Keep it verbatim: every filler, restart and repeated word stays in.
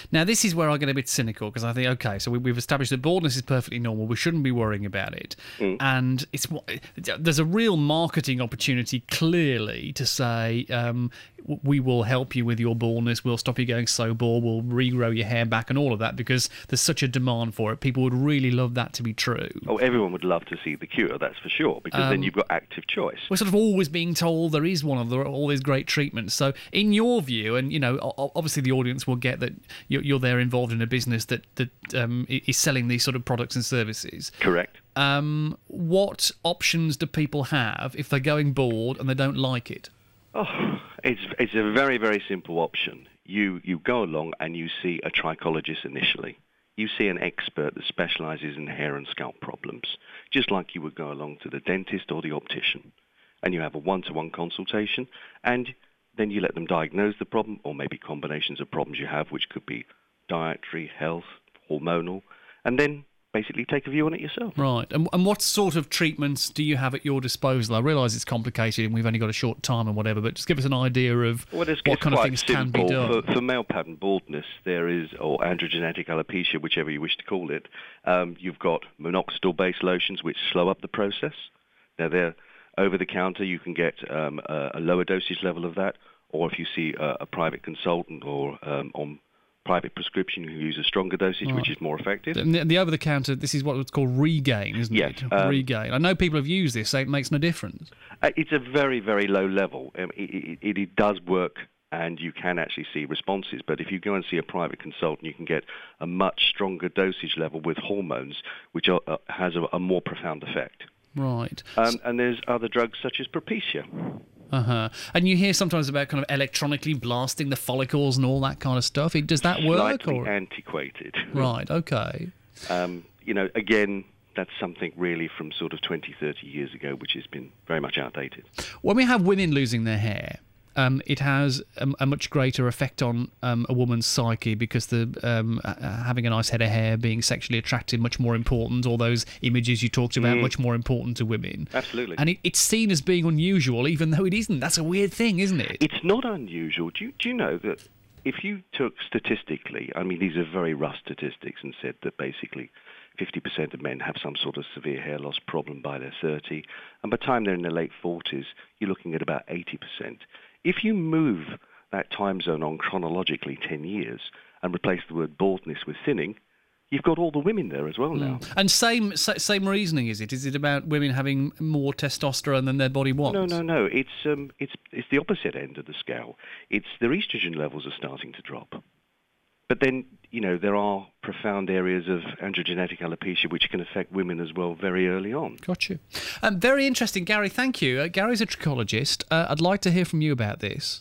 Now, this is where I get a bit cynical because I think, okay, so we, we've established that baldness is perfectly normal. We shouldn't be worrying about it. Mm. And it's there's a real marketing opportunity, clearly, to say um, we will help you with your baldness. We'll stop you going so bald. We'll regrow your hair back and all of that because there's such a demand for it. People would really love that to be true. Oh, everyone would love to see the cure, that's for sure, because Um, then you've got active choice. We're sort of always being told there is one of the, all these great treatments. So, in your view, and you know, o- obviously the audience will get that you're, you're there involved in a business that that um, is selling these sort of products and services. Correct. Um, what options do people have if they're going bald and they don't like it? Oh, it's it's a very, very simple option. You you go along and you see a trichologist initially. You see an expert that specialises in hair and scalp problems, just like you would go along to the dentist or the optician. And you have a one-to-one consultation, and then you let them diagnose the problem, or maybe combinations of problems you have, which could be dietary, health, hormonal, and then basically take a view on it yourself. Right. And, and what sort of treatments do you have at your disposal? I realise it's complicated and we've only got a short time and whatever, but just give us an idea of well, it's, what it's kind of quite things simple. can be done. For, for male pattern baldness, there is, or androgenetic alopecia, whichever you wish to call it, um, you've got minoxidil-based lotions which slow up the process. Now, they're over-the-counter. You can get um, a, a lower dosage level of that, or if you see a, a private consultant or um, on private prescription, you can use a stronger dosage, Right. which is more effective. And the, the over-the-counter, this is what's called Regain, isn't Yes, it? um, Regain. I know people have used this, so it makes no difference. Uh, it's a very, very low level. Um, it, it, it does work, and you can actually see responses. But if you go and see a private consultant, you can get a much stronger dosage level with hormones, which are, uh, has a, a more profound effect. Right. Um, and there's other drugs such as Propecia. Uh-huh. And you hear sometimes about kind of electronically blasting the follicles and all that kind of stuff. It, does that work? Slightly Or? antiquated. Right, okay. Um, you know, again, that's something really from sort of twenty, thirty years ago, which has been very much outdated. When we have women losing their hair, um, it has a, a much greater effect on um, a woman's psyche because the um, uh, having a nice head of hair, being sexually attractive, much more important. All those images you talked about, Mm. much more important to women. Absolutely. And it, it's seen as being unusual, even though it isn't. That's a weird thing, isn't it? It's not unusual. Do you, do you know that if you took statistically, I mean, these are very rough statistics, and said that basically fifty percent of men have some sort of severe hair loss problem by their thirty, and by the time they're in their late forties, you're looking at about eighty percent. If you move that time zone on chronologically ten years and replace the word baldness with thinning, you've got all the women there as well now. And same sa- same reasoning, is it? Is it about women having more testosterone than their body wants? No, no, no. It's um, it's it's the opposite end of the scale. It's their estrogen levels are starting to drop. But then, you know, there are profound areas of androgenetic alopecia which can affect women as well very early on. Got you. Um, very interesting, Gary. Thank you. Uh, Gary's a trichologist. Uh, I'd like to hear from you about this.